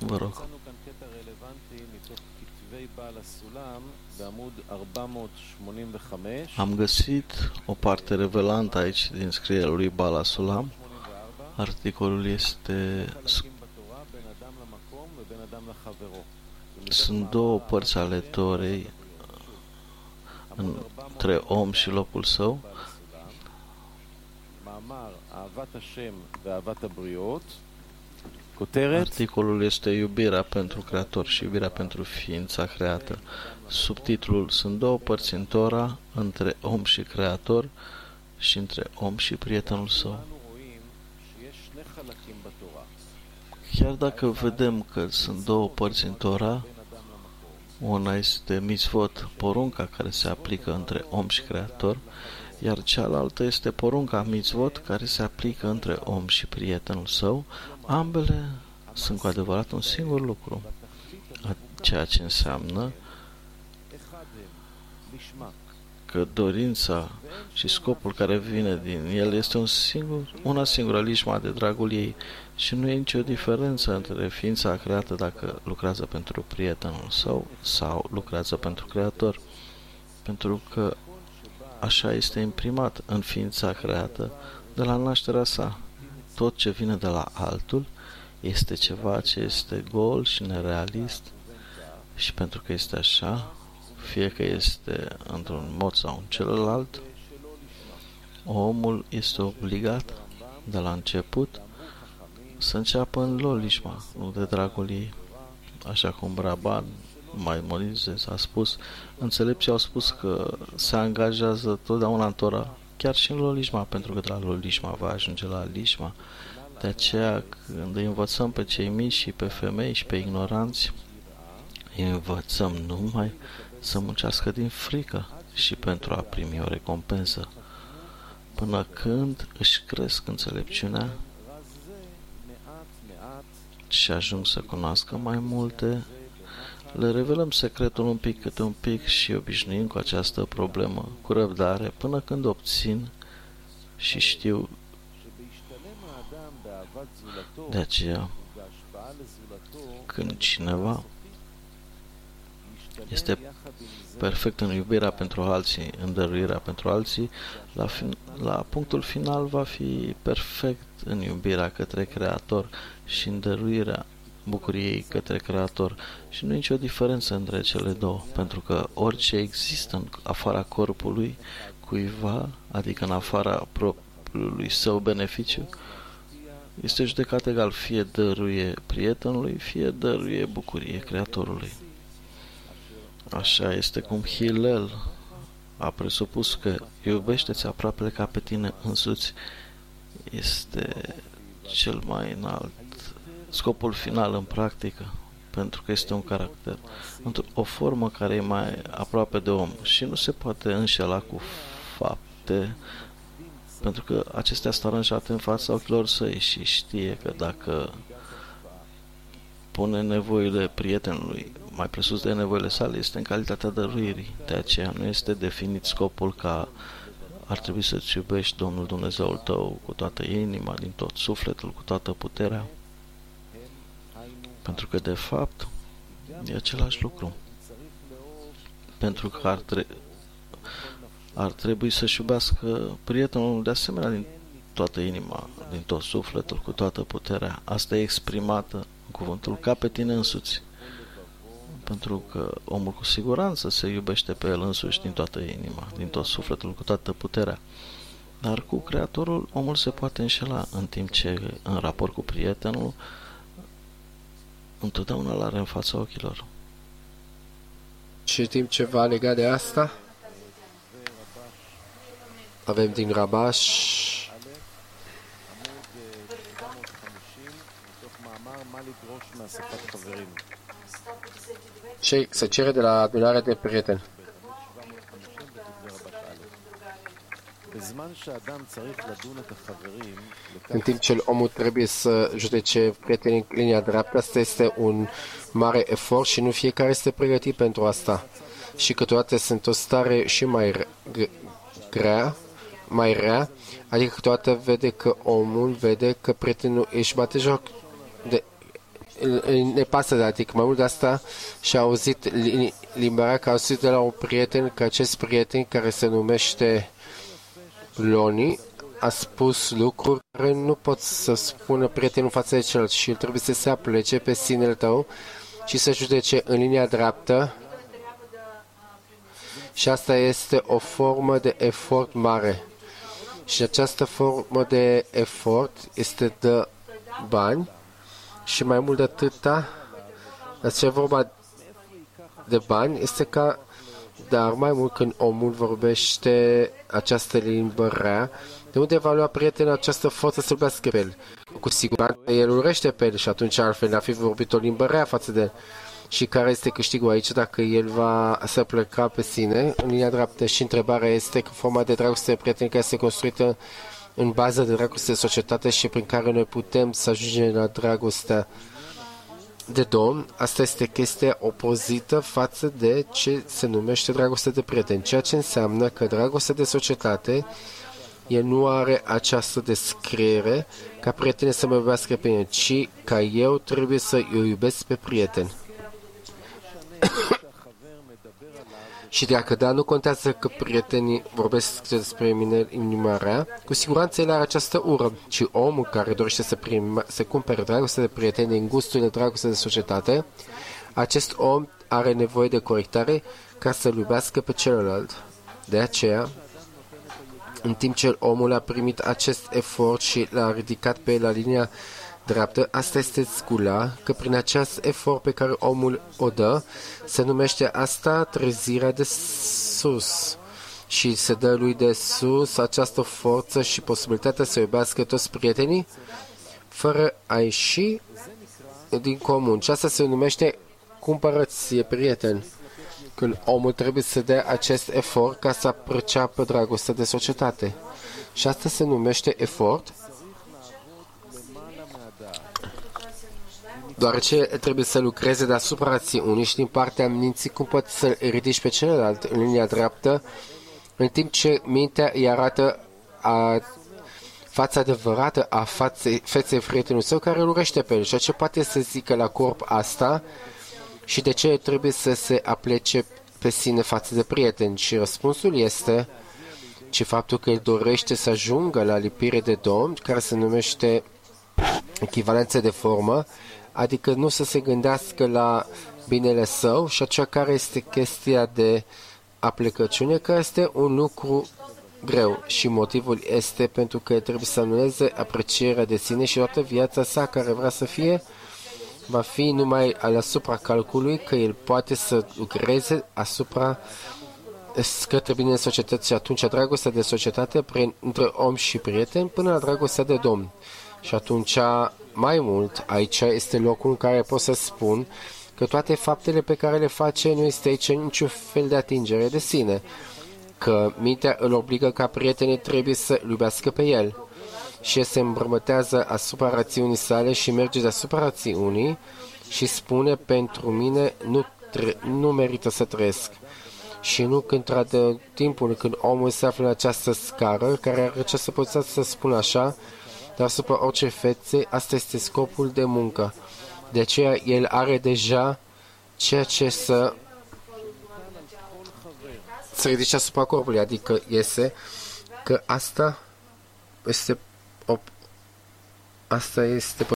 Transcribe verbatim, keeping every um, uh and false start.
Vă rog. Am găsit o parte revelantă aici din scrierea lui Baal HaSulam. Articolul este... Sunt două părți ale Torei între om și locul său. Articolul este iubirea pentru Creator și iubirea pentru ființa creată. Subtitlul: sunt două părți în Tora, între om și Creator și între om și prietenul său. Chiar dacă vedem că sunt două părți în Tora, una este mitzvot, porunca care se aplică între om și Creator, iar cealaltă este porunca mitzvot care se aplică între om și prietenul său. Ambele sunt cu adevărat un singur lucru, ceea ce înseamnă că dorința și scopul care vine din el este un singur, una singură, lișma de dragul ei, și nu e nicio diferență între ființa creată dacă lucrează pentru prietenul său sau lucrează pentru Creator, pentru că așa este imprimat în ființa creată de la nașterea sa. Tot ce vine de la altul este ceva ce este gol și nerealist, și pentru că este așa, fie că este într-un mod sau în celălalt, omul este obligat de la început să înceapă în lolishma, nu de dragul ei. Așa cum Rabban Maimonides a spus, înțelepții au spus că se angajează totdeauna în Tora, chiar și în lolishma, pentru că de la lolishma va ajunge la lishma. De aceea, când îi învățăm pe cei mici și pe femei și pe ignoranți, îi învățăm numai să muncească din frică și pentru a primi o recompensă, până când își cresc înțelepciunea și ajung să cunoască mai multe, le revelăm secretul un pic câte un pic și obișnuim cu această problemă, cu răbdare, până când obțin și știu. De aceea, când cineva este perfect în iubirea pentru alții, în dăruirea pentru alții, la, fin, la punctul final va fi perfect în iubirea către Creator și în dăruirea bucuriei către Creator. Și nu e nicio diferență între cele două, pentru că orice există în afara corpului cuiva, adică în afara propriului său beneficiu, este judecat egal, fie dăruie prietenului, fie dăruie bucurie Creatorului. Așa este cum Hillel a presupus că iubește-ți aproapele ca pe tine însuți. Este cel mai înalt scopul final în practică, pentru că este un caracter, o formă care e mai aproape de om și nu se poate înșela cu fapte, pentru că acestea sunt aranjate în fața ochilor săi și știe că dacă pune nevoile prietenului mai presus de nevoile sale, este în calitatea dăruirii. De aceea nu este definit scopul ca ar trebui să-ți iubești Domnul Dumnezeul tău cu toată inima, din tot sufletul, cu toată puterea, pentru că de fapt e același lucru. Pentru că ar, tre- ar trebui să-și iubească prietenul de asemenea din toată inima, din tot sufletul, cu toată puterea. Asta e exprimată în cuvântul ca pe tine însuți. Pentru că omul cu siguranță se iubește pe el însuși din toată inima, din tot sufletul, cu toată puterea. Dar cu Creatorul omul se poate înșela, în timp ce în raport cu prietenul întotdeauna l-are în fața ochilor. Știm ceva legat de asta? Avem din Rabash. Ce se cere de la adunarea de prieteni? În timp ce omul trebuie să judece prietenii în linia dreaptă, asta este un mare efort și nu fiecare este pregătit pentru asta. Și câteodată sunt o stare și mai grea, mai rea, adică câteodată vede că omul vede că prietenul își bate joc de ne pasă de adică mai mult de asta și-a auzit limbarea că a auzit de la un prieten că acest prieten care se numește Loni a spus lucruri care nu pot să spună prietenul față de celălalt și el trebuie să se aplece pe sinele tău și să judece în linia dreaptă și asta este o formă de efort mare și această formă de efort este de bani și mai mult de atâta ce vorba de bani este ca dar mai mult când omul vorbește această limbă rea, de unde va lua prietenul această forță să iubească pe el? Cu siguranță el urăște pe el și atunci altfel n-ar fi vorbit o limbă rea față de el. Și care este câștigul aici dacă el va să pleca pe sine în linia dreaptă? Și întrebarea este că forma de dragoste de prieten care este construită în bază de dragoste de societate și prin care noi putem să ajungem la dragostea de Domn, asta este chestia opozită față de ce se numește dragoste de prieten, ceea ce înseamnă că dragostea de societate el nu are această descriere ca prietene să mă iubească pe mine, ci ca eu trebuie să îi iubesc pe prieten. Și dacă da, nu contează că prietenii vorbesc despre mine în inima rea, cu siguranță el are această ură, ci omul care dorește să, prima, să cumpere dragoste de prieteni din gustul de dragoste de societate, acest om are nevoie de corectare ca să-l iubească pe celălalt. De aceea, în timp ce omul a primit acest efort și l-a ridicat pe el la linia dreaptă, asta este scula, că prin acest efort pe care omul o dă, se numește asta trezirea de sus. Și se dă lui de sus această forță și posibilitatea să iubească toți prietenii, fără a ieși din comun. Și asta se numește cumpărăție, prieten. Când omul trebuie să dea acest efort ca să perceapă dragostea de societate. Și asta se numește efort, deoarece trebuie să lucreze deasupra rațiunii și din partea minții cum poți să ridici pe celălalt în linia dreaptă, în timp ce mintea îi arată a, fața adevărată a faței, feței prietenului său care îl urăște pe el. Și ce poate să zică la corp asta și de ce trebuie să se aplece pe sine față de prieten? Și răspunsul este ci faptul că el dorește să ajungă la lipire de Domn, care se numește echivalență de formă, adică nu să se gândească la binele său și aceea care este chestia de aplecăciune, care este un lucru greu și motivul este pentru că trebuie să anuleze aprecierea de sine și toată viața sa care vrea să fie va fi numai asupra calculului că el poate să lucreze asupra către binele societății și atunci dragostea de societate prin, între om și prieten până la dragostea de Domn. Și atunci mai mult, aici este locul în care pot să spun că toate faptele pe care le face nu este aici niciun fel de atingere de sine, că mintea îl obligă ca prietenii trebuie să iubească pe el și se îmbrămătează asupra rațiunii sale și merge deasupra rațiunii și spune pentru mine nu, nu merită să trăiesc. Și nu când trade timpul când omul se află în această scară, care are această poziție să spună așa, dar asupra orice fețe, asta este scopul de muncă. De aceea el are deja ceea ce să se ridice asupra corpului, adică iese că asta este o, asta este